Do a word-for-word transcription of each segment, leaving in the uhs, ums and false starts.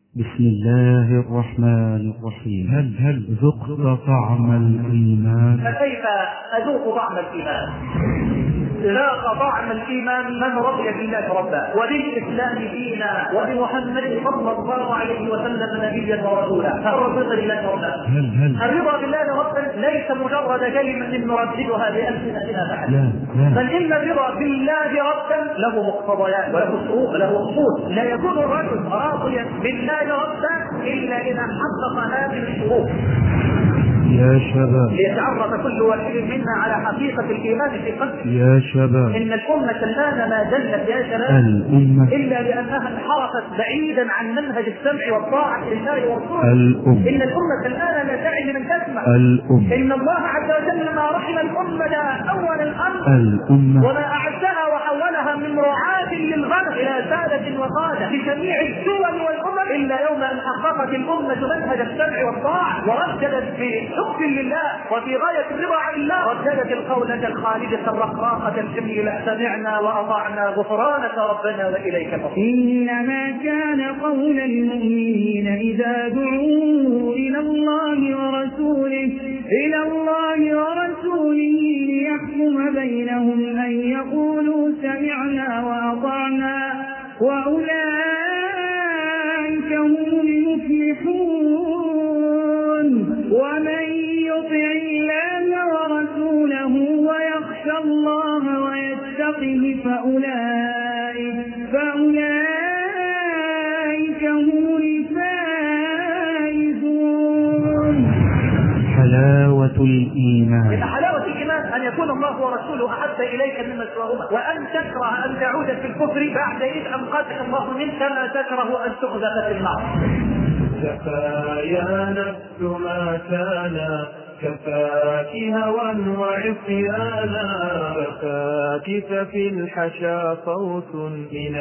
بسم الله الرحمن الرحيم. هل هل ذقت طعم الإيمان؟ فكيف أذوق طعم الإيمان؟ ذاق طعم الإيمان من رضي بالله ربا وبالإسلام دينا وبمحمد صلى الله عليه وسلم نبيا ورسولا. الرضا بالله ربا. هل هل الرضا بالله ربا ليس مجرد كلمة نرددها بألسنتنا فحسب، بل إن الرضا بالله ربا له مقتضيات وله شروط وله اصول. لا يكون الرجل راضيا بالله ربا إلا إذا حقق هذه الشروط. يا شباب، ليتعرف كل واحد منا على حقيقة الإيمان في قلبه. يا شباب، إن الأمة الآن ما دلت يا شباب الأمة إلا لأنها انحرفت بعيدا عن منهج السمع والطاعة لله ورسوله. الأمة إن الأمة الآن لا تعي من تسمع. الأمة إن الله عز وجل ما رحم الأمة أول الأمر الأمة وما أعزها وحولها من رعاة للغنم إلى سادة وقادة في جميع الدول والأمم، إلا يوم أن حققت الأمة منهج السمع والطاعة ورشدت في حب لله وفي غاية الرضا عن الله، ورددت القولة الخالدة الرقراقة الجميلة: سمعنا وأطعنا غفرانك ربنا وإليك المصير. إنما كان قول المؤمنين إذا دعوا إلى الله ورسوله إلى الله ورسوله ليحكم بينهم أن يقولوا سمعنا وأطعنا وأولئك هم المفلحون. ومن يطع الله ورسوله ويخشى الله ويتقه فأولئك فأولئك هم الفائزون. حلاوة الإيمان. إن حلاوة الإيمان أن يكون الله ورسوله أحب إليك مما سواهما، وأن تكره أن تعود في الكفر بعد إذ أنقذك الله منك، كما تكره أن تقذف في النار. كفى يا نفس ما كان كفاك هوى وعصيانا، كفاك ففي الحشا صوت من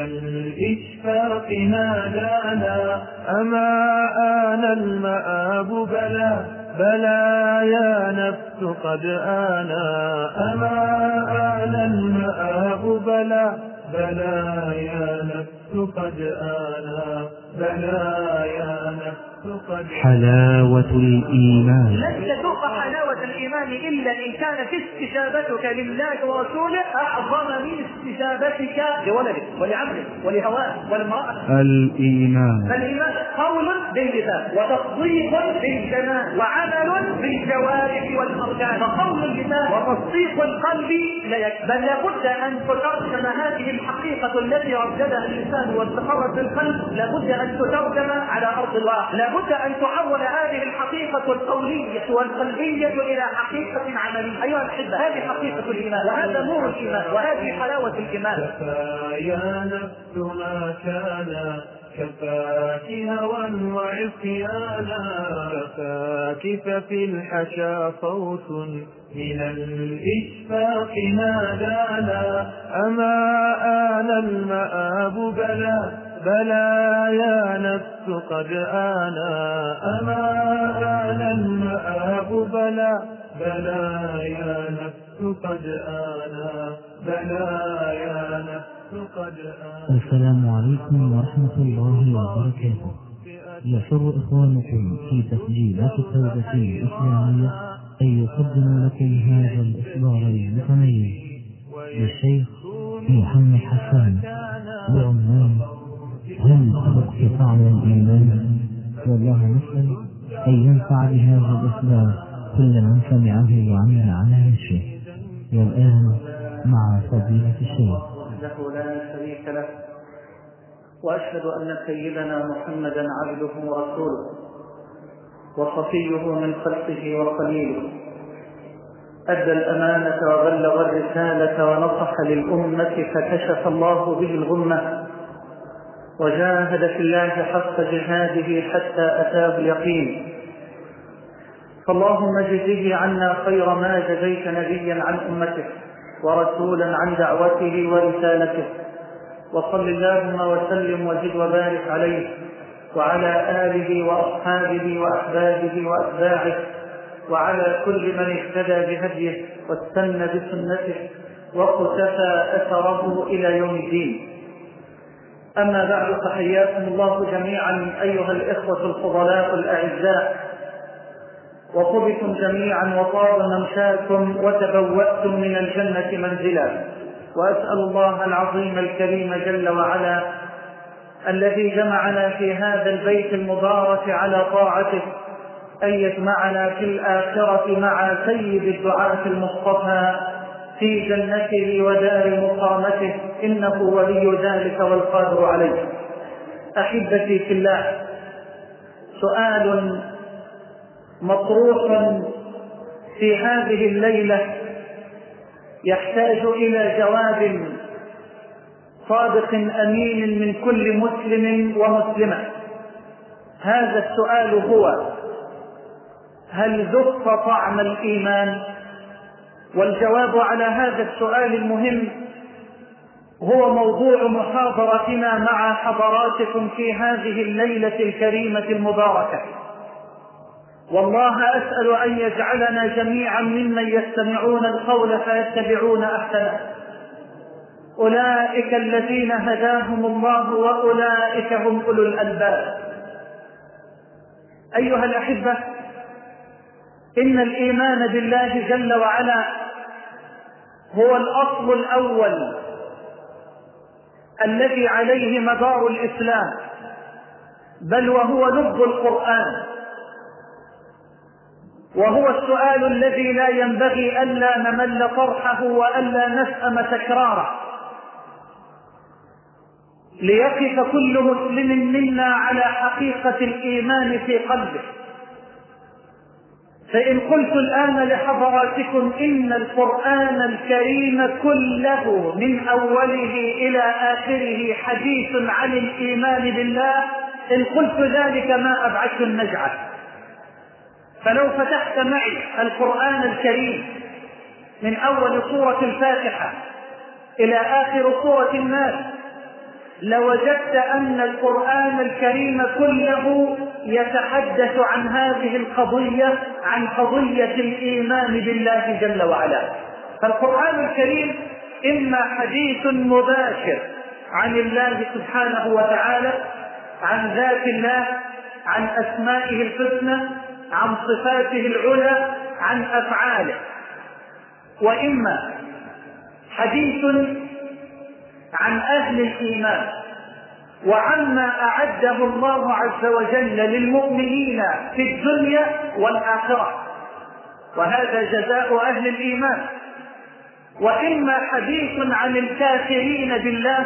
الإشفاق نادانا. أما آن المآب بلى بلى يا نفس قد آنا. أما آن المآب بلى بلى يا نفس قد آنا. بلى يا نفس قد آنا. حلاوة الإيمان. لن تذوق حلاوة الإيمان إلا إن كانت استجابتك لله ورسوله أعظم من استجابتك لولدك ولعملك ولهواك ولامرأتك. الإيمان. فالإيمان قول باللسان وتصديق بالجنان وعمل بالجوارح والأركان. فقول اللسان وتصديق القلب لا يكفي، بل لابد أن تترجم هذه الحقيقة التي رددها اللسان واستقرت في القلب، لابد أن تترجم على أرض الواقع. لابد أن تعول هذه الحقيقة القولية والقلبية إلى حقيقة عملية. أيها الأحبة، هذه حقيقة الإيمان وهذا نور الإيمان وهذه حلاوة الإيمان. كفى يا نفس ما كان كفاك هوى وعصيانا، كفاك ففي الحشا صوت من الإشفاق نادانا. أما آن المآب بلى بلى يا نفس قد آنا. أما آن المآب بلى بلى يا نفس قد آنا. بلى يا نفس قد آنا. السلام عليكم ورحمة الله وبركاته. يسر إخوانكم في تسجيلات التوبة الإسلامية أن يقدموا لكم هذا الإصدار المتميز للشيخ محمد حسان بعنوان هل ذقت طعم الإيمان؟ والله نسأل أن ينفع بهذا الإصدار كل من سمعه وعمل على نفسه. والآن مع فضيلة الشيخ. له لا شريك له، وأشهد أن سيدنا محمدا عبده ورسوله وصفيه من خلقه وخليله، أدى الأمانة وبلغ الرسالة ونصح للأمة فكشف الله به الغمة، وجاهد في الله حق جهاده حتى أتاه اليقين. فاللهم اجزه عنا خير ما جزيت نبيا عن أمته ورسولا عن دعوته ورسالته، وصل اللهم وسلم وزد وبارك عليه وعلى آله وأصحابه وأحبابه وأتباعه وعلى كل من اهتدى بهديه واستنى بسنته واقتفى أثره إلى يوم الدين. أما بعد، فحياكم الله جميعا أيها الإخوة الفضلاء الأعزاء، وطبتم جميعا وطاب ممشاكم وتبوأتم من الجنة منزلا. وأسأل الله العظيم الكريم جل وعلا الذي جمعنا في هذا البيت المبارك على طاعته أن يجمعنا في الآخرة مع سيد الدعاة المصطفى في جنته ودار مقامته، إنه ولي ذلك والقادر عليه. أحبتي في الله، سؤال مطروح في هذه الليلة يحتاج إلى جواب صادق أمين من كل مسلم ومسلمة. هذا السؤال هو: هل ذقت طعم الإيمان؟ والجواب على هذا السؤال المهم هو موضوع محاضرتنا مع حضراتكم في هذه الليلة الكريمة المباركة. والله أسأل أن يجعلنا جميعا ممن يستمعون القول فيتبعون أحسنه. أولئك الذين هداهم الله وأولئك هم أولو الألباب. أيها الأحبة، إن الإيمان بالله جل وعلا هو الأصل الأول الذي عليه مدار الإسلام، بل وهو لب القرآن، وهو السؤال الذي لا ينبغي ألا نمل طرحه وألا نسأم تكراره، ليقف كل مسلم منا على حقيقة الإيمان في قلبه. فإن قلت الآن لحضراتكم إن القرآن الكريم كله من أوله إلى آخره حديث عن الإيمان بالله، إن قلت ذلك ما أبعدت النجعة. فلو فتحت معي القرآن الكريم من أول سورة الفاتحة إلى آخر سورة الناس، لوجدت أن القرآن الكريم كله يتحدث عن هذه القضية، عن قضية الإيمان بالله جل وعلا. فالقرآن الكريم إما حديث مباشر عن الله سبحانه وتعالى، عن ذات الله، عن أسمائه الحسنى، عن صفاته العلى، عن أفعاله، وإما حديث عن أهل الإيمان وعما أعده الله عز وجل للمؤمنين في الدنيا والآخرة، وهذا جزاء أهل الإيمان. وإما حديث عن الكافرين بالله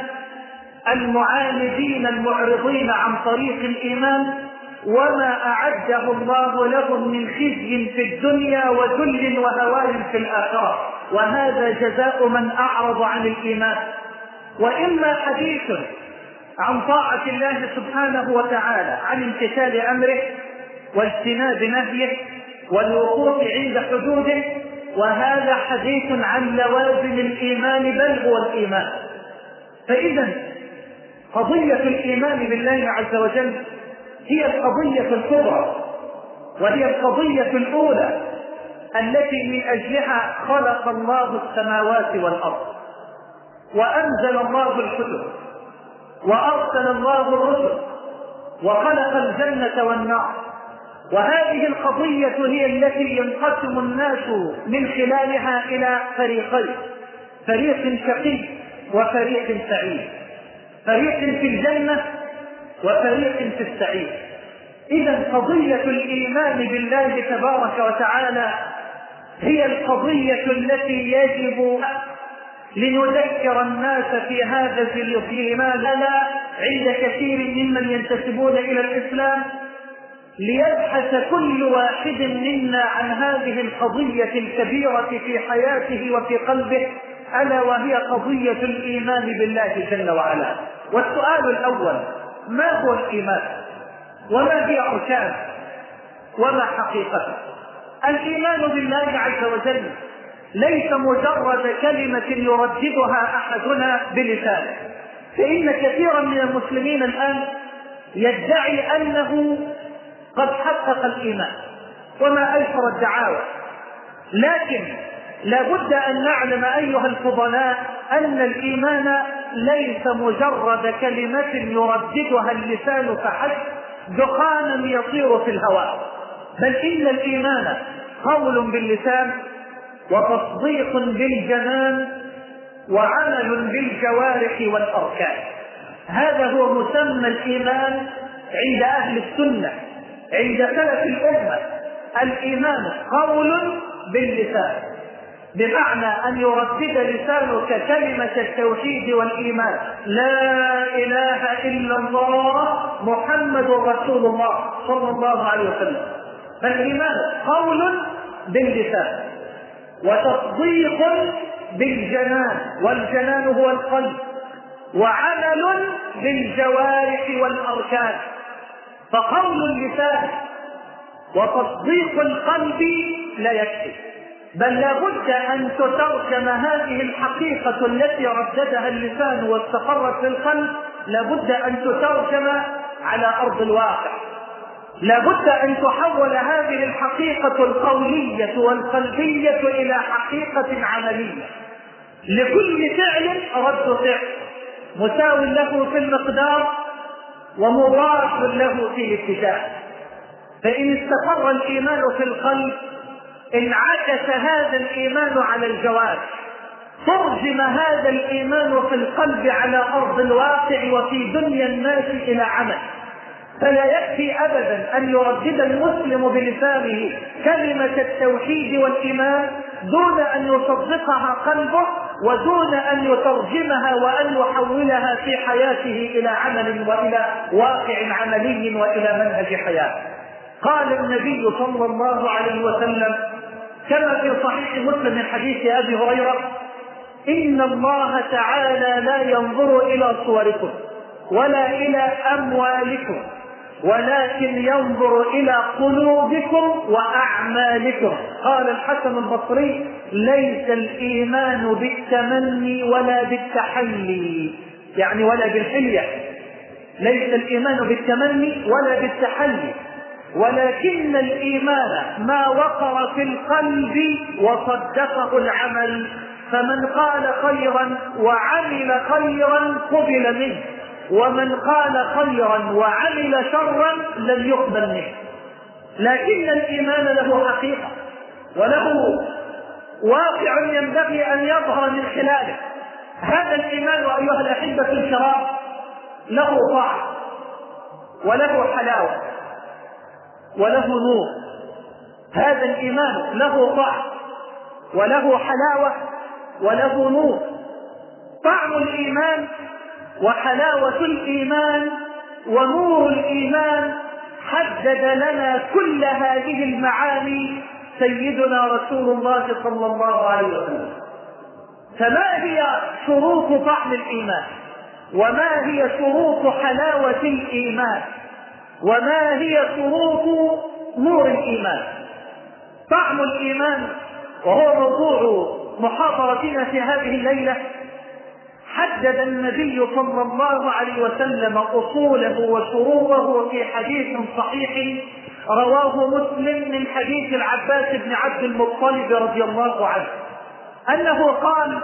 المعاندين المعرضين عن طريق الإيمان، وما أعده الله لهم من خزي في الدنيا وذل وهوان في الآخرة، وهذا جزاء من أعرض عن الإيمان. وإما حديث عن طاعة الله سبحانه وتعالى، عن امتثال أمره واجتناب نهيه والوقوف عند حدوده، وهذا حديث عن لوازم الإيمان بل هو الإيمان. فإذا قضية الإيمان بالله عز وجل هي القضية الكبرى، وهي القضية الأولى التي من أجلها خلق الله السماوات والأرض، وأنزل الله الكتب، وأرسل الله الرسل، وخلق الجنة والنار. وهذه القضية هي التي ينقسم الناس من خلالها إلى فريقين: فريق شقي وفريق سعيد، فريق في الجنة وفريق في السعيد. إذا قضية الإيمان بالله تبارك وتعالى هي القضية التي يجب لنذكر الناس في هذا الإيمان لا عند كثير ممن ينتسبون إلى الإسلام، ليبحث كل واحد منا عن هذه القضية الكبيرة في حياته وفي قلبه، ألا وهي قضية الإيمان بالله جل وعلا. والسؤال الأول: ما هو الإيمان؟ وما هي أركانه؟ وما حقيقته؟ الإيمان بالله عز وجل ليس مجرد كلمة يرددها أحدنا بلسانه، فإن كثيرا من المسلمين الآن يدعي أنه قد حقق الإيمان، وما أيسر الدعاوى، لكن لابد أن نعلم أيها الفضلاء أن الإيمان ليس مجرد كلمة يرددها اللسان فحسب، دخانا يطير في الهواء، بل إن الإيمان قول باللسان وتصديق بالجنان وعمل بالجوارح والأركان. هذا هو مسمى الإيمان عند أهل السنة، عند سلف الأمة. الإيمان قول باللسان، بمعنى أن يردد لسانك كلمة التوحيد والإيمان، لا إله إلا الله محمد رسول الله صلى الله عليه وسلم. فالإيمان قول باللسان وتصديق بالجنان، والجنان هو القلب، وعمل بالجوارح والأركان. فقول اللسان وتصديق القلب لا يكفي، بل لابد أن تترجم هذه الحقيقة التي رددها اللسان واستقرت في القلب، لابد أن تترجم على أرض الواقع. لابد أن تحول هذه الحقيقة القولية والقلبية إلى حقيقة عملية. لكل فعل رد فعل مساو له في المقدار ومضاعف له في الاتجاه. فإن استقر الإيمان في القلب انعكس هذا الإيمان على الجوارح، ترجم هذا الإيمان في القلب على أرض الواقع وفي دنيا الناس إلى عمل. فلا يكفي أبدا أن يردد المسلم بلسانه كلمة التوحيد والإيمان دون أن يصدقها قلبه، ودون أن يترجمها وأن يحولها في حياته إلى عمل وإلى واقع عملي وإلى منهج حياة. قال النبي صلى الله عليه وسلم كما في صحيح مسلم من حديث أبي هريرة: إن الله تعالى لا ينظر إلى صوركم ولا إلى أموالكم ولكن ينظر إلى قلوبكم وأعمالكم. قال الحسن البصري: ليس الإيمان بالتمني ولا بالتحلي، يعني ولا بالحلية. ليس الإيمان بالتمني ولا بالتحلي، ولكن الإيمان ما وقر في القلب وصدقه العمل. فمن قال خيرا وعمل خيرا قبل منه، ومن قال خيرا وعمل شرا لم يقبل منه. لكن الإيمان له حقيقة وله واقع ينبغي أن يظهر من خلاله. هذا الإيمان أيها الأحبة الكرام له طعم وله حلاوة وله نور. هذا الإيمان له طعم وله حلاوة وله نور. طعم الإيمان وحلاوة الإيمان ونور الإيمان حدد لنا كل هذه المعاني سيدنا رسول الله صلى الله عليه وسلم. فما هي شروط طعم الإيمان؟ وما هي شروط حلاوة الإيمان؟ وما هي شروط نور الإيمان؟ طعم الإيمان وهو موضوع محاضرتنا في هذه الليلة. حدد النبي صلى الله عليه وسلم أصوله وشروطه في حديث صحيح رواه مسلم من حديث العباس بن عبد المطلب رضي الله عنه أنه قال: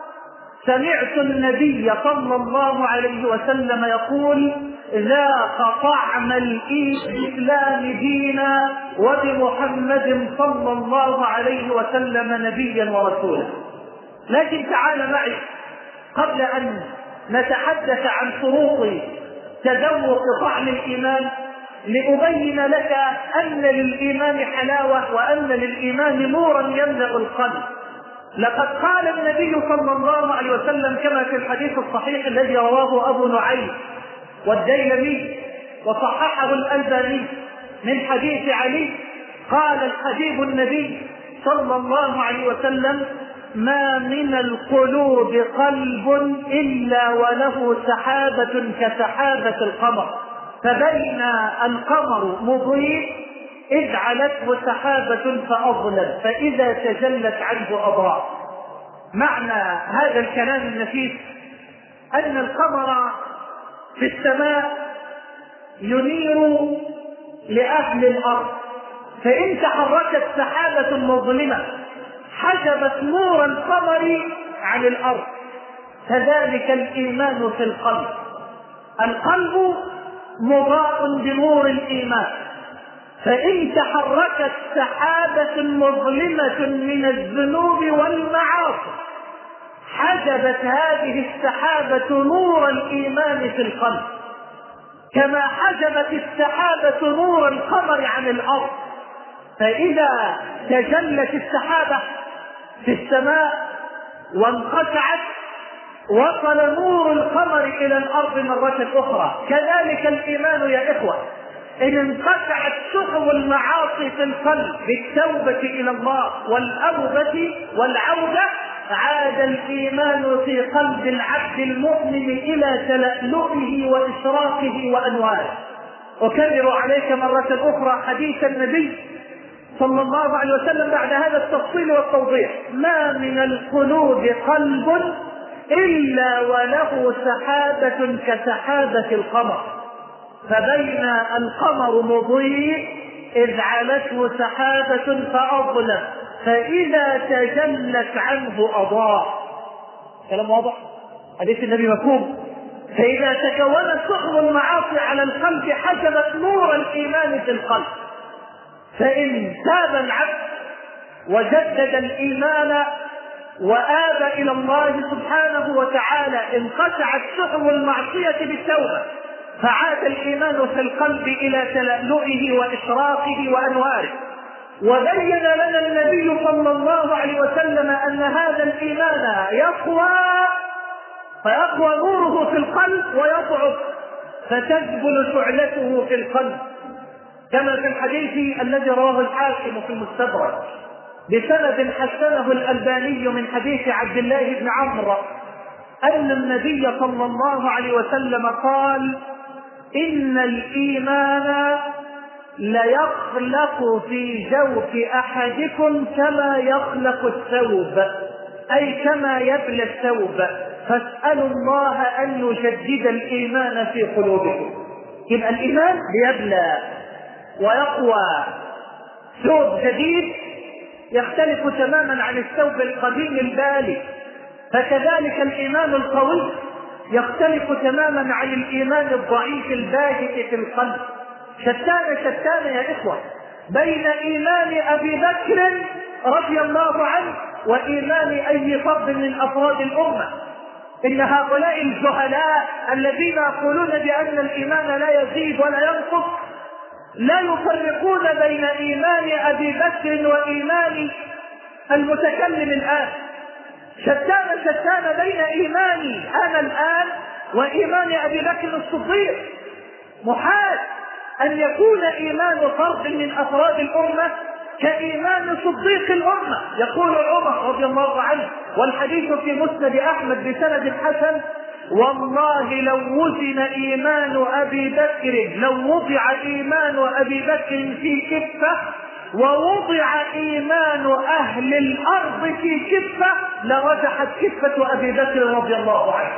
سمعت النبي صلى الله عليه وسلم يقول: ذاق طعم الإسلام دينا وبمحمد صلى الله عليه وسلم نبيا ورسولا. لكن تعال معي قبل أن نتحدث عن شروط تذوق طعم الإيمان لأبين لك أن للإيمان حلاوة وأن للإيمان نورا يملأ القلب. لقد قال النبي صلى الله عليه وسلم كما في الحديث الصحيح الذي رواه أبو نعيم والديلمي وصححه الألباني من حديث علي، قال الحبيب النبي صلى الله عليه وسلم: ما من القلوب قلب إلا وله سحابة كسحابة القمر، فبين القمر مضيء إذ علته سحابة فأظلت، فإذا تجلت عنه أضاء. معنى هذا الكلام النفيس أن القمر في السماء ينير لأهل الأرض، فإن تحركت سحابة مظلمة حجبت نور القمر عن الأرض، كذلك الإيمان في القلب. القلب مضاء بنور الإيمان، فإن تحركت سحابة مظلمة من الذنوب والمعاصي حجبت هذه السحابة نور الإيمان في القلب، كما حجبت السحابة نور القمر عن الأرض. فإذا تجلت السحابة في السماء وانقطعت وصل نور القمر إلى الأرض مرة أخرى. كذلك الإيمان يا إخوة، إن انقطعت سحب المعاصي في القلب بالتوبة إلى الله والأوبة والعودة عاد الإيمان في قلب العبد المؤمن إلى تلألؤه وإشراقه وأنواره. أكرر عليك مرة أخرى حديث النبي صلى الله عليه وسلم بعد هذا التفصيل والتوضيح: ما من القلوب قلب إلا وله سحابة كسحابة القمر، فبين القمر مضيء إذ علته سحابة فأظلم، فإذا تجلت عنه أضاء. كلام واضح؟ حديث النبي مفهوم. فإذا تكونت سحب المعاصي على القلب حجبت نور الإيمان في القلب، فإن تاب العبد وجدد الإيمان وآب إلى الله سبحانه وتعالى انقطعت سحب المعصية بالتوبة، فعاد الإيمان في القلب إلى تلألؤه وإشراقه وأنواره. وبين لنا النبي صلى الله عليه وسلم أن هذا الإيمان يقوى، فيقوى نوره في القلب ويضعف فتذبل شعلته في القلب، كما في الحديث الذي رواه الحاكم في المستدرك بسند حسنه الألباني من حديث عبد الله بن عمرو أن النبي صلى الله عليه وسلم قال: إن الإيمان ليخلق في جوف أحدكم كما يخلق الثوب، أي كما يبلى الثوب، فاسألوا الله أن يجدد الإيمان في قلوبكم. يبقى الإيمان بيبلى ويقوى. ثوب جديد يختلف تماما عن الثوب القديم البالي، فكذلك الإيمان القوي يختلف تماما عن الإيمان الضعيف الباهت في القلب. شتان شتان يا إخوة بين إيمان أبي بكر رضي الله عنه وإيمان أي فرد من أفراد الأمة. إن هؤلاء الجهلاء الذين يقولون بأن الإيمان لا يزيد ولا ينقص لا يفرقون بين إيمان أبي بكر وإيمان المتكلم الآن. شتان شتان بين إيماني أنا الآن وإيمان أبي بكر الصديق. محال أن يكون إيمان فرد من أفراد الأمة كإيمان صديق الأمة. يقول عمر رضي الله عنه والحديث في مسند أحمد بسند حسن: والله لو وزن إيمان أبي بكر لو وضع إيمان أبي بكر في كفة ووضع إيمان أهل الأرض في كفة لرجحت كفة أبي بكر رضي الله عنه.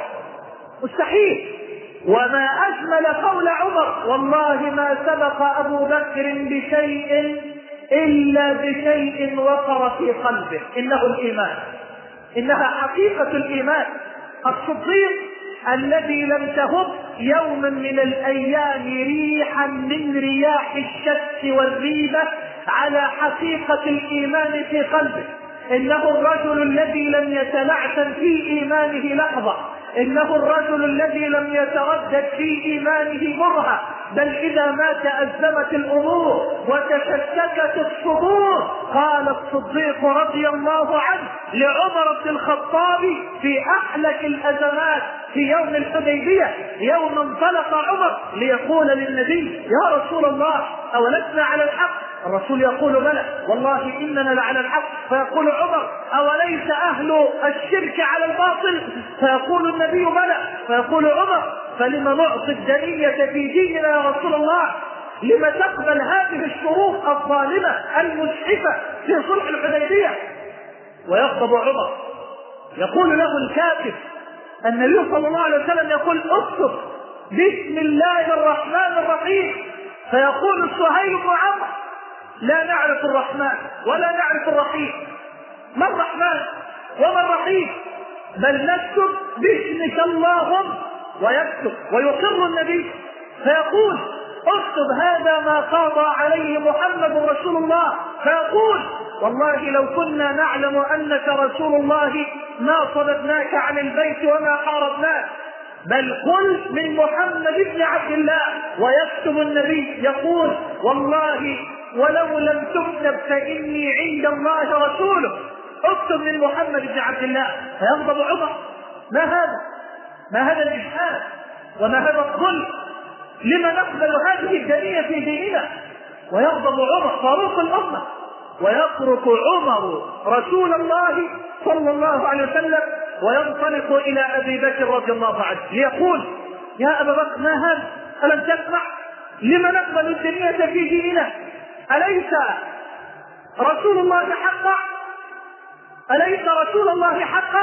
مستحيل. وما أجمل قول عمر: والله ما سبق أبو بكر بشيء إلا بشيء وقر في قلبه، إنه الإيمان، إنها حقيقة الإيمان. الصديق الذي لم تهب يوم من الأيام ريحا من رياح الشك والريبة على حقيقة الإيمان في قلبه، إنه الرجل الذي لم يتلعثم في إيمانه لحظة، إنه الرجل الذي لم يتردد في إيمانه مرة، بل إذا ما تأزمت الأمور وتشككت الصدور قال الصديق رضي الله عنه لعمر بن الخطاب في أحلك الأزمات في يوم الحديبية يوم انطلق عمر ليقول للنبي: يا رسول الله أولسنا على الحق؟ الرسول يقول: بلى والله إننا لعلى الحق. فيقول عمر: أوليس أهل الشرك على الباطل؟ فيقول النبي: بلى. فيقول عمر: فلما نعطي الدنية في ديننا يا رسول الله؟ لما تقبل هذه الشروط الظالمة المجحفة في صلح الحديبية؟ ويغضب عمر، يقول له الكاتب النبي صلى الله عليه وسلم يقول: اكتب بسم الله الرحمن الرحيم. فيقول سهيل بن عمرو: لا نعرف الرحمن ولا نعرف الرحيم. ما الرحمن وما الرحيم، بل نكتب باسمك اللهم، ويكتب ويقر النبي فيقول اكتب هذا ما قضى عليه محمد رسول الله، فيقول والله لو كنا نعلم انك رسول الله ما صددناك عن البيت وما حاربناك، بل قل من محمد بن عبد الله. ويكتب النبي يقول والله ولو لم تكتب فاني عند الله رسوله، اكتب من محمد بن عبد الله. فيغضب عمر، ما هذا ما هذا الإجحاف وما هذا الظلم، لما نقبل هذه الدنيا في ديننا؟ ويغضب عمر فاروق الأمة، ويترك عمر رسول الله صلى الله عليه وسلم وينطلق إلى أبي بكر رضي الله عنه ليقول يا أبا بكر ما هذا؟ ألم تسمع؟ لما نقبل الدنيا في ديننا؟ أليس رسول الله حقا؟ أليس رسول الله حقا؟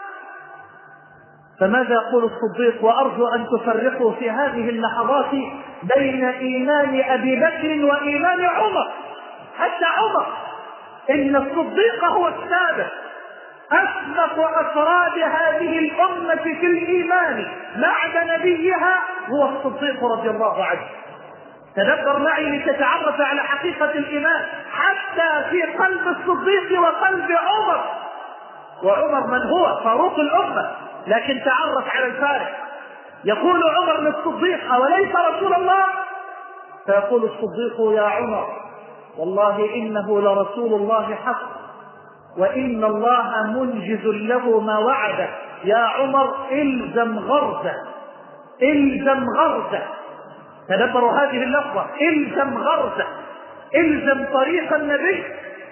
فماذا يقول الصديق؟ وأرجو أن تفرقوا في هذه اللحظات بين إيمان أبي بكر وإيمان عمر. حتى عمر إن الصديق هو السابق، أسبق أفراد هذه الأمة في الإيمان بعد نبيها هو الصديق رضي الله عنه. تدبر معي لتتعرف على حقيقة الإيمان حتى في قلب الصديق وقلب عمر. وعمر من هو؟ فاروق الأمة، لكن تعرف على الفارق. يقول عمر للصديق أوليس رسول الله؟ فيقول الصديق يا عمر والله إنه لرسول الله حق، وإن الله منجز له ما وعده. يا عمر إلزم غرزه، إلزم غرزه. تدبروا هذه اللفظة، إلزم غرزه، إلزم طريق النبي،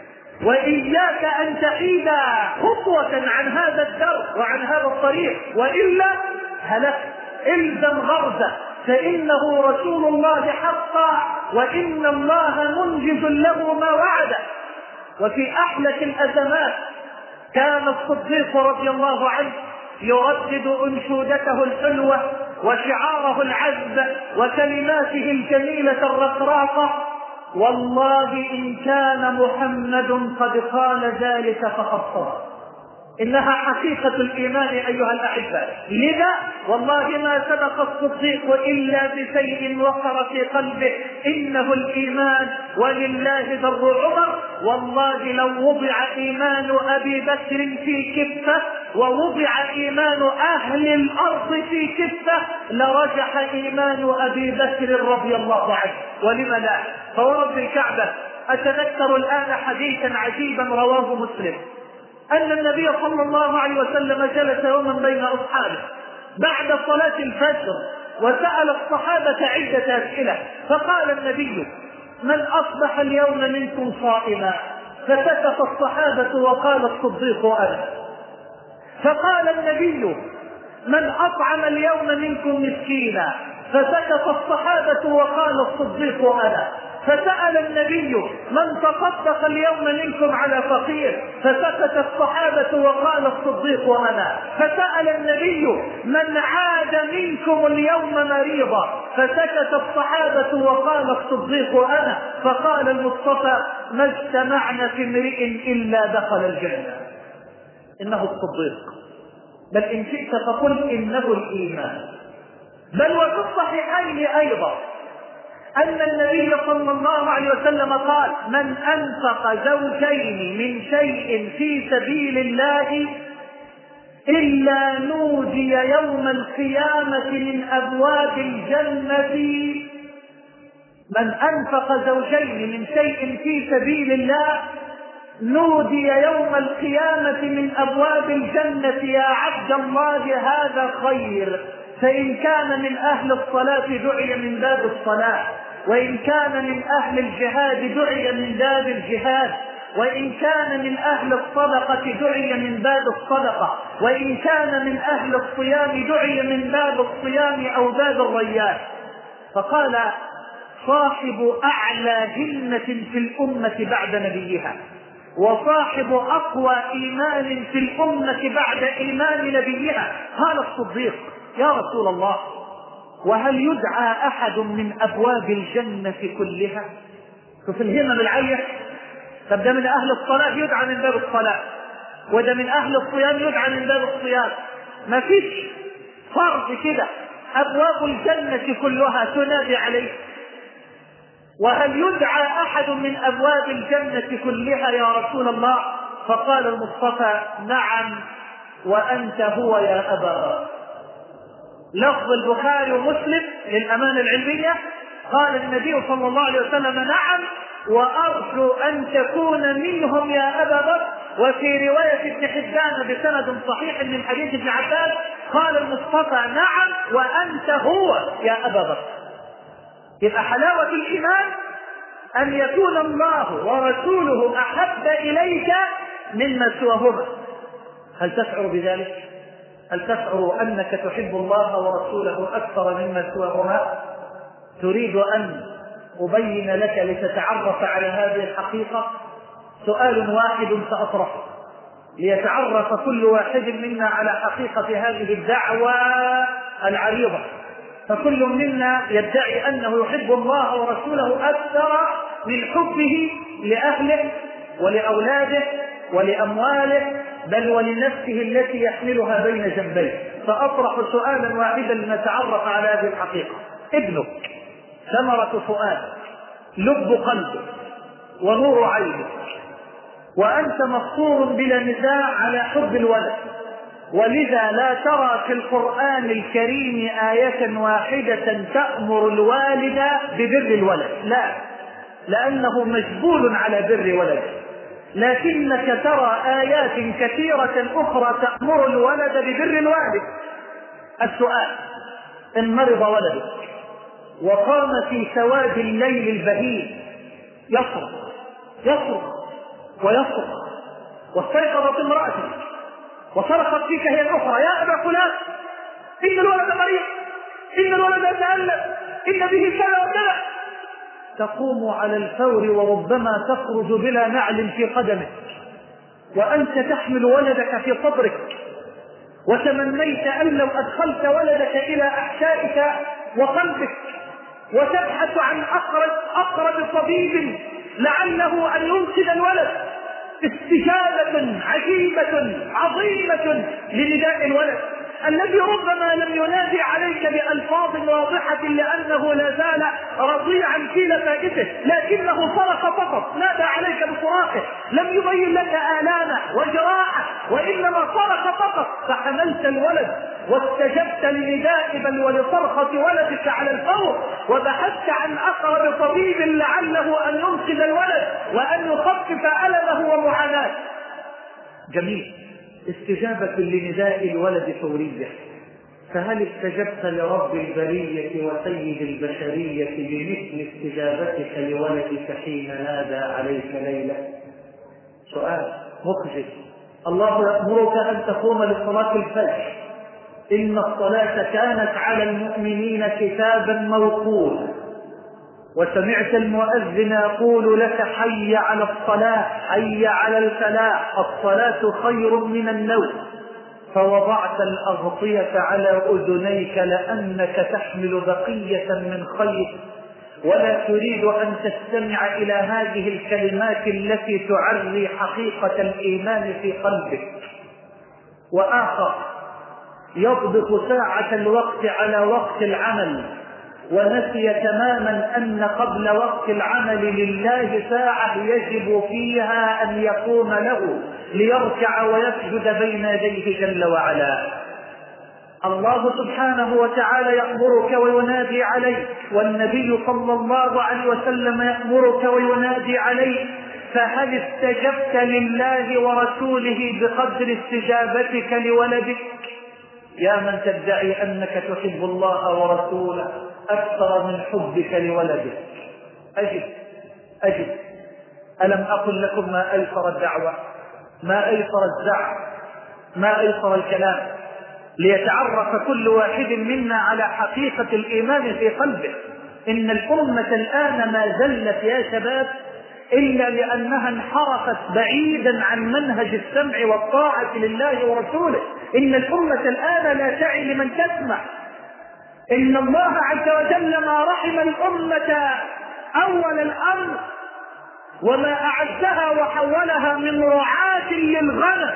وإياك أن تحيد خطوة عن هذا الدرب وعن هذا الطريق، وإلا هلك. إلزم غرزه، فإنه رسول الله حقا، وإن الله منجز له ما وعده. وفي أحلك الأزمات كان الصديق رضي الله عنه يردد أنشودته الحلوة وشعاره العذب وكلماته الجميلة الرقراقة: والله إن كان محمد قد قال ذلك فقد صدق. إنها حقيقة الإيمان أيها الأحباء. لذا والله ما سبق الصديق إلا بشيء وقر في قلبه، إنه الإيمان. ولله در عمر، والله لو وضع إيمان أبي بكر في كفة ووضع إيمان أهل الأرض في كفة لرجح إيمان أبي بكر رضي الله عنه. ولم لا؟ فورب الكعبة أتذكر الآن حديثا عجيبا رواه مسلم، أن النبي صلى الله عليه وسلم جلس يوما بين أصحابه بعد صلاة الفجر وسأل الصحابة عدة أسئلة، فقال النبي: من أصبح اليوم منكم صائما؟ فسكت الصحابة وقال الصديق أنا. فقال النبي: من أطعم اليوم منكم مسكينا؟ فسكت الصحابة وقال الصديق أنا. فسأل النبي: من تصدق اليوم منكم على فقير؟ فسكت الصحابة وقال الصديق أنا. فسأل النبي: من عاد منكم اليوم مريضا؟ فسكت الصحابة وقال الصديق أنا. فقال المصطفى: ما اجتمعنا في امرئ إلا دخل الجنة. إنه الصديق، بل إن شئت فقل إنه الإيمان. بل وفي الصحيحين أيضا أن النبي صلى الله عليه وسلم قال: من أنفق زوجين من شيء في سبيل الله إلا نودي يوم القيامة من أبواب الجنة. من أنفق زوجين من شيء في سبيل الله نودي يوم القيامة من أبواب الجنة: يا عبد الله هذا خير. فإن كان من أهل الصلاة دعي من باب الصلاة، وإن كان من أهل الجهاد دعي من باب الجهاد، وإن كان من أهل الصدقة دعي من باب الصدقة، وإن كان من أهل الصيام دعي من باب الصيام أو باب الريان. فقال: صاحب أعلى همة في الأمة بعد نبيها، وصاحب أقوى إيمان في الأمة بعد إيمان نبيها. قال الصديق: يا رسول الله، وهل يدعى أحد من أبواب الجنة كلها؟ ففي الهمم العالية تبدأ من أهل الصلاة يدعى من باب الصلاة، وده من أهل الصيام يدعى من باب الصيام. ما فيش فرض كده أبواب الجنة كلها تنادي عليه؟ وهل يدعى أحد من أبواب الجنة كلها يا رسول الله؟ فقال المصطفى: نعم وأنت هو يا أبا بكر. لفظ البخاري ومسلم للأمانة العلمية، قال النبي صلى الله عليه وسلم: نعم وأرجو أن تكون منهم يا أبا بكر. وفي رواية ابن حبان بسند صحيح من حديث ابن عباس قال المصطفى: نعم وأنت هو يا أبا بكر. يبقى حلاوة الإيمان أن يكون الله ورسوله أحب إليك مما سواهما. هل تشعر بذلك؟ هل تشعر أنك تحب الله ورسوله أكثر مما سواهما؟ تريد أن أبين لك لتتعرف على هذه الحقيقة؟ سؤال واحد سأطرحه ليتعرف كل واحد منا على حقيقة هذه الدعوة العريضة. فكل منا يدعي أنه يحب الله ورسوله أكثر من حبه لأهله ولأولاده ولأمواله بل ولنفسه التي يحملها بين جنبيه. فأطرح سؤالا واحدا لنتعرف على هذه الحقيقة. ابنك ثمرة فؤادك، لب قلبك، ونور عينك، وأنت مفطور بلا نزاع على حب الولد، ولذا لا ترى في القرآن الكريم آية واحدة تأمر الوالد ببر الولد، لا، لأنه مجبول على بر ولده، لكنك ترى آيات كثيرة أخرى تأمر الولد ببر الوالد. السؤال: إن مرض ولدك وقام في سواد الليل البهيم يصرخ يصرخ ويصرخ، واستيقظت امرأتك وصرخت فيك هي الأخرى: يا أبا فلان إن الولد مريض، إن الولد يتألم، إن به كذا وكذا، تقوم على الفور وربما تخرج بلا نعل في قدمك وأنت تحمل ولدك في صدرك، وتمنيت أن لو أدخلت ولدك إلى أحشائك وقلبك وتبحث عن أقرب, أقرب طبيب لعله أن ينقذ الولد. استجابة عجيبة عظيمة لنداء الولد الذي ربما لم ينادي عليك بألفاظ واضحة لأنه لا زال رضيعا في لفائته، لكنه صرخ فقط، نادى عليك بصراخه، لم يبين لك آلامه وجراحه، وإنما صرخ فقط، فحملت الولد واستجبت لنداء بل ولصرخة ولدك على الفور، وبحثت عن أقرب طبيب لعله أن ينقذ الولد وأن يخفف ألمه ومعاناته. جميل، استجابة لنداء الولد فورية. فهل استجبت لرب البرية وسيد البشرية بمثل استجابتك لولدك حين نادى عليك ليلة؟ سؤال مخجل. الله يأمرك أن تقوم لصلاة الفجر، إن الصلاة كانت على المؤمنين كتابا موقوتا، وسمعت المؤذن يقول لك: حي على الصلاة، حي على الفلاح، الصلاة خير من النوم، فوضعت الأغطية على أذنيك لأنك تحمل بقية من خير ولا تريد أن تستمع إلى هذه الكلمات التي تعري حقيقة الإيمان في قلبك. وآخر يضبط ساعة الوقت على وقت العمل ونسي تماما أن قبل وقت العمل لله ساعة يجب فيها أن يقوم له ليركع ويسجد بين يديه جل وعلا. الله سبحانه وتعالى يأمرك وينادي عليك، والنبي صلى الله عليه وسلم يأمرك وينادي عليك، فهل استجبت لله ورسوله بقدر استجابتك لولدك؟ يا من تدعي أنك تحب الله ورسوله أكثر من حبك لولدك، أجب أجب. ألم أقل لكم ما أيسر الدعوة، ما أيسر الزعم، ما أيسر الكلام، ليتعرف كل واحد منا على حقيقة الإيمان في قلبه. إن الأمة الآن ما زلت يا شباب إلا لأنها انحرفت بعيدا عن منهج السمع والطاعة لله ورسوله. إن الأمة الآن لا تعي لمن تسمع. إن الله عز وجل ما رحم الأمة أول الأمر وما أعزها وحولها من رعاة للغنم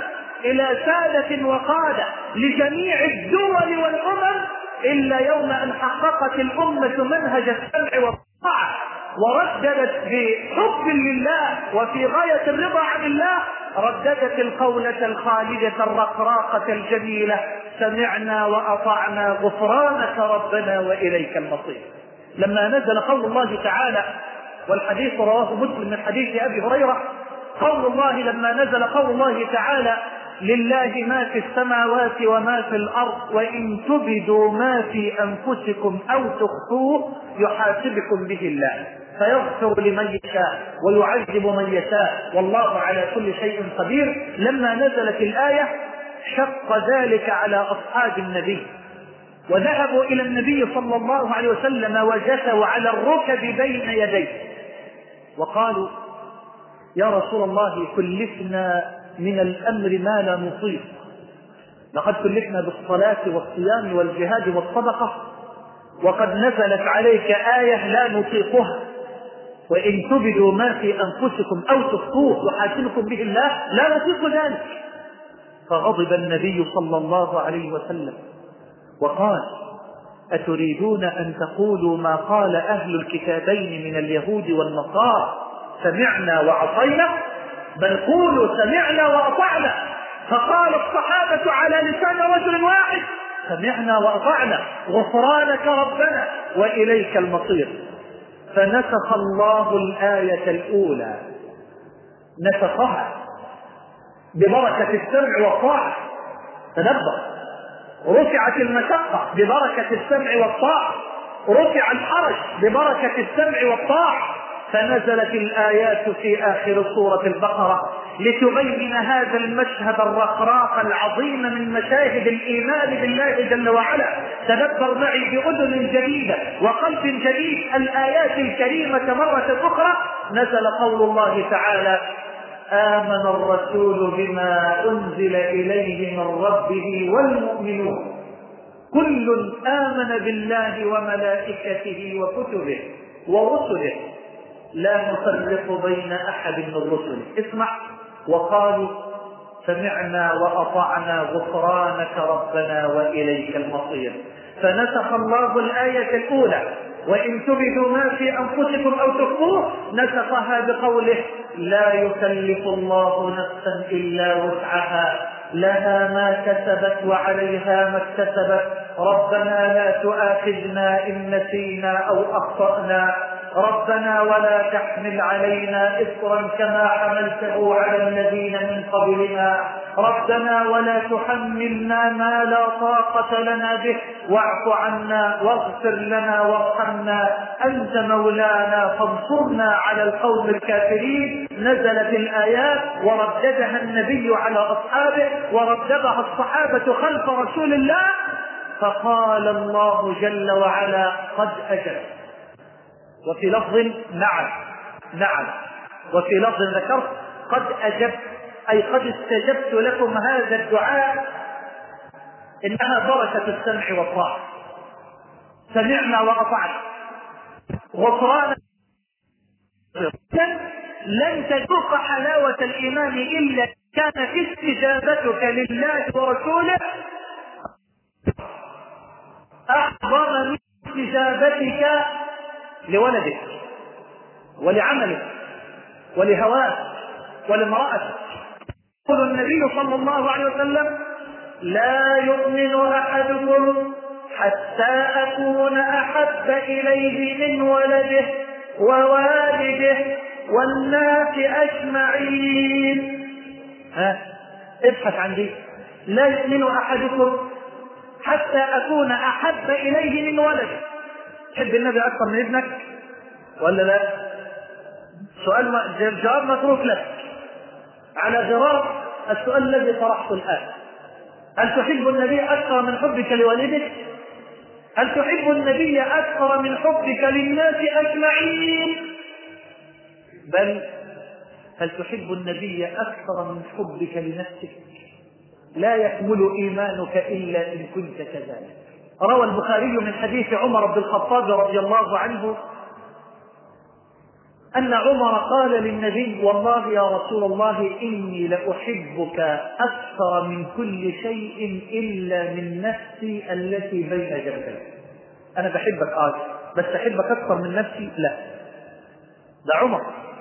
إلى سادة وقادة لجميع الدول والأمم إلا يوم أن حققت الأمة منهج السمع والطاعة ورددت بحب لله وفي غاية الرضا عن الله، رددت القولة الخالدة الرقراقة الجميلة: سمعنا وأطعنا غفرانك ربنا وإليك المصير. لما نزل قول الله تعالى، والحديث رواه مسلم من حديث أبي هريرة، قول الله لما نزل قول الله تعالى: لله ما في السماوات وما في الأرض وإن تبدوا ما في أنفسكم أو تخفوه يحاسبكم به الله فيغفر لمن يشاء ويعذب من يشاء والله على كل شيء قدير. لما نزلت الآية شق ذلك على أصحاب النبي، وذهبوا إلى النبي صلى الله عليه وسلم وجثوا على الركب بين يديه وقالوا: يا رسول الله كلفنا من الأمر ما لا نطيق، لقد كلفنا بالصلاة والصيام والجهاد والصدقة وقد نزلت عليك آية لا نطيقها، وإن تبدوا ما في أنفسكم أو تخفوه يحاسبكم به الله لا نطيق ذلك. فغضب النبي صلى الله عليه وسلم وقال: أتريدون أن تقولوا ما قال أهل الكتابين من اليهود والنصارى سمعنا وعصينا؟ بل قولوا سمعنا وأطعنا. فقال الصحابة على لسان رجل واحد: سمعنا وأطعنا غفرانك ربنا وإليك المصير. فنسخ الله الآية الأولى، نسخها ببركة السمع والطاعة. تدبر، رفعت المشقة ببركة السمع والطاعة، رفع الحرج ببركة السمع والطاعة. فنزلت الآيات في آخر سورة البقرة لتبين هذا المشهد الرقراق العظيم من مشاهد الإيمان بالله جل وعلا. تدبر معي بأذن جديدة وقلب جديد الآيات الكريمة مرة أخرى. نزل قول الله تعالى: آمن الرسول بما أنزل إليه من ربه والمؤمنون كل آمن بالله وملائكته وكتبه ورسله لا نفرق بين أحد من رسله. اسمع: وقالوا سمعنا وأطعنا غفرانك ربنا وإليك المصير. فنسخ الله الآية الأولى وإن تبدوا ما في أنفسكم أو تخفوه نسخها بقوله: لا يكلف الله نفسا إلا وسعها لها ما كسبت وعليها ما اكتسبت ربنا لا تؤاخذنا إن نسينا أو أخطأنا ربنا ولا تحمل علينا إصرا كما حملته على الذين من قبلنا ربنا ولا تحملنا ما لا طاقة لنا به واعف عنا واغفر لنا وارحمنا أنت مولانا فانصرنا على القوم الكافرين. نزلت الآيات ورددها النبي على أصحابه ورددها الصحابة خلف رسول الله. فقال الله جل وعلا: قد أجب. وفي لفظ نعم نعم وفي لفظ ذكرت قد أجبت، أي قد استجبت لكم هذا الدعاء. إنها بركة السمع والطاعة. سمعنا وأطعنا غفرانا. لن تذوق حلاوة الإيمان إلا كان استجابتك لله ورسوله أعظم من استجابتك لولدك ولعملك ولهواك ولامرأتك. يقول النبي صلى الله عليه وسلم: لا يؤمن أحدكم حتى أكون أحب إليه من ولده ووالده والناس أجمعين. ها ابحث عن دي. لا يؤمن أحدكم حتى أكون أحب إليه من ولده. تحب النبي أكثر من ابنك ولا لا؟ سؤال جواب متروك لك على غرار السؤال الذي طرحته الآن. هل تحب النبي أكثر من حبك لوالدك؟ هل تحب النبي أكثر من حبك للناس أجمعين؟ بل هل تحب النبي أكثر من حبك لنفسك؟ لا يكمل إيمانك إلا إن كنت كذلك. روى البخاري من حديث عمر بن الخطاب رضي الله عنه أن عمر قال للنبي: والله يا رسول الله إني لأحبك أكثر من كل شيء إلا من نفسي التي بين جنبي. أنا بحبك آه بس أحبك أكثر من نفسي لا. ده عمر.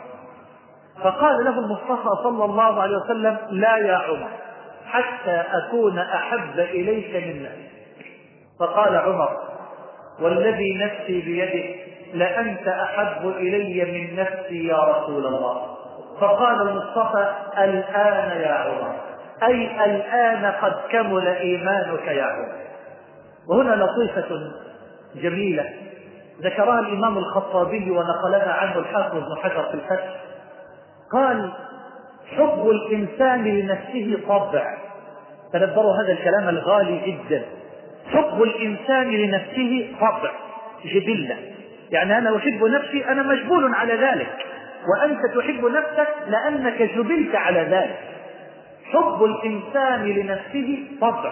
فقال له المصطفى صلى الله عليه وسلم: لا يا عمر، حتى أكون أحب إليك من نفسي. فقال عمر: والذي نفسي بيده لأنت أحب إلي من نفسي يا رسول الله. فقال المصطفى: الآن يا عمر، أي الآن قد كمل إيمانك يا عمر. وهنا لطيفة جميلة ذكرها الإمام الخطابي ونقلها عنه الحافظ ابن حجر في الفتح. قال: حب الإنسان لنفسه طبع. تدبروا هذا الكلام الغالي جدا. حب الإنسان لنفسه طبع، جبلة. يعني أنا أحب نفسي، أنا مجبول على ذلك، وأنت تحب نفسك لأنك جبلت على ذلك. حب الإنسان لنفسه طبع،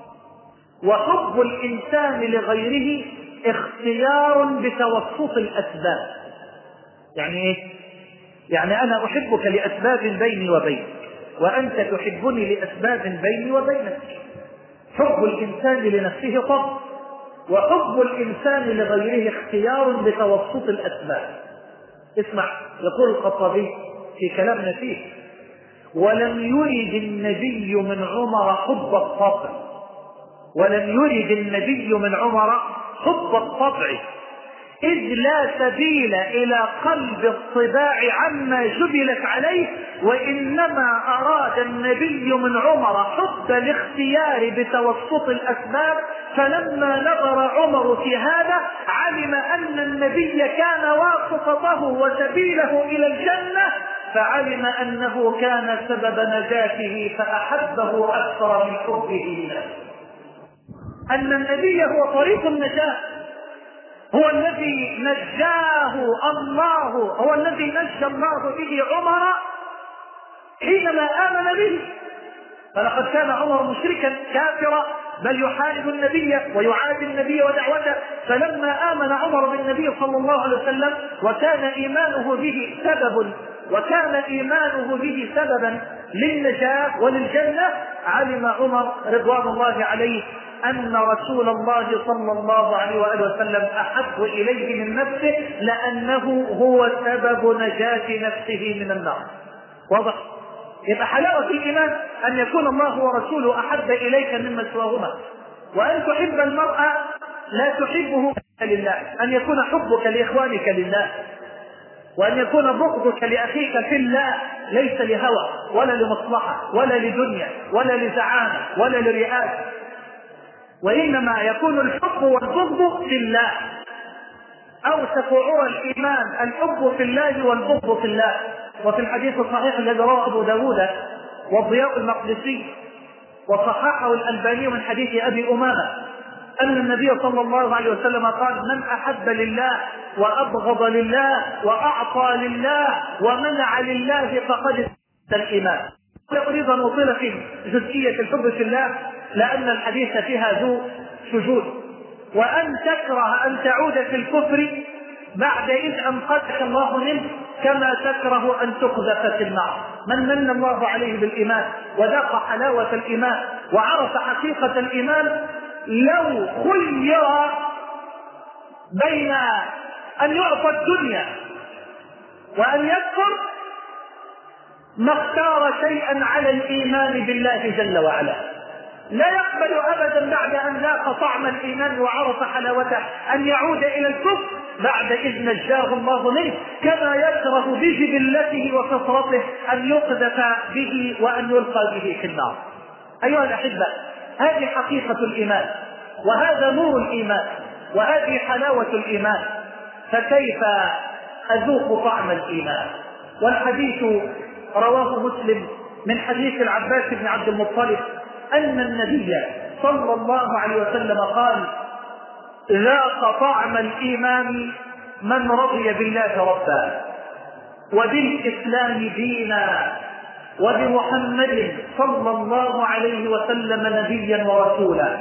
وحب الإنسان لغيره اختيار بتوسط الأسباب. يعني إيه؟ يعني أنا أحبك لأسباب بيني وبينك، وأنت تحبني لأسباب بيني وبينك. حب الإنسان لنفسه طبع، وحب الإنسان لغيره اختيار بتوسط الأسباب. اسمع، يقول الخطابي في كلام نفيس: ولم يرد النبي من عمر حب الطبع، ولم يرد النبي من عمر حب الطبع، إذ لا سبيل إلى قلب الطباع عما جبلت عليه، وإنما أراد النبي من عمر حب الاختيار بتوسط الأسباب. فلما نظر عمر في هذا علم أن النبي كان واسطته وسبيله إلى الجنة، فعلم أنه كان سبب نجاته فأحبه أكثر من حبه لنفسه. أن النبي هو طريق النجاة، هو الذي نجاه الله، هو الذي نجى الله به عمر حينما آمن به. فلقد كان عمر مشركا كافرا، بل يحارب النبي ويعادي النبي ودعوته. فلما آمن عمر بالنبي صلى الله عليه وسلم وكان إيمانه به سبب وكان إيمانه به سببا للنجاة وللجنة، علم عمر رضوان الله عليه أن رسول الله صلى الله عليه وآله وسلم أحب إليه من نفسه، لأنه هو سبب نجاة نفسه من النار. واضح؟ يبقى حلاوة الإيمان أن يكون الله ورسوله أحب إليك مما سواهما، وأن تحب المرء لا تحبه لله، أن يكون حبك لإخوانك لله، وأن يكون بغضك لأخيك في الله، ليس لهوى ولا لمصلحة ولا لدنيا ولا لزعامة ولا لرئاسة، وإنما يكون الحب والبغض في الله. أوثق عرى الإيمان الحب في الله والبغض في الله. وفي الحديث الصحيح الذي رواه أبو داود والضياء المقدسي وصححه الألباني من حديث أبي أمامة أن النبي صلى الله عليه وسلم قال: من أحب لله وأبغض لله وأعطى لله ومنع لله فقد استكمل الإيمان. أريد أن أطيل في جزئية الحب في الله لأن الحديث فيها ذو شجون. وأن تكره أن تعود في الكفر بعد إذ أنقذك الله منه، كما تكره أن تقذف في النار. من من الله عليه بالإيمان وذاق حلاوة الإيمان وعرف حقيقة الإيمان، لو خير بين أن يعطى الدنيا وأن يكفر ما اختار شيئا على الإيمان بالله جل وعلا. لا يقبل أبدا بعد أن ذاق طعم الإيمان وعرف حلاوته أن يعود إلى الكفر بعد إذ نجاه الله منه، كما يكره بجبلته وفطرته أن يقذف به وأن يلقى به في النار. أيها الأحبة، هذه حقيقة الإيمان، وهذا نور الإيمان، وهذه حلاوة الإيمان. فكيف أذوق طعم الإيمان؟ والحديث رواه مسلم من حديث العباس بن عبد المطلب أن النبي صلى الله عليه وسلم قال: ذاق طعم الإيمان من رضي بالله ربا وبالإسلام دينا وبمحمد صلى الله عليه وسلم نبيا ورسولا.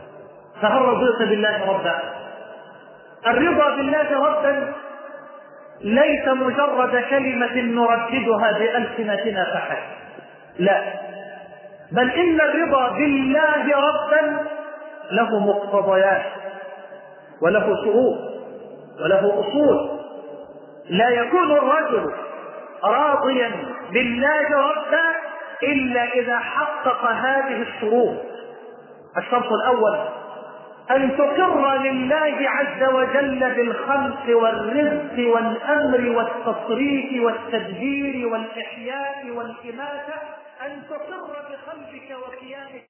فهل رضيت بالله ربا؟ الرضا بالله ربا ليس مجرد كلمة نرددها بألسنتنا فحسب، لا، بل إن الرضا بالله ربا له مقتضيات وله شروط وله أصول. لا يكون الرجل راضيا بالله ربا إلا إذا حقق هذه الشروط. الشرط الأول أن تقر لله عز وجل بالخلق والرزق والأمر والتصريف والتدبير والإحياء والإماتة، أن تقر بقلبك وكيانك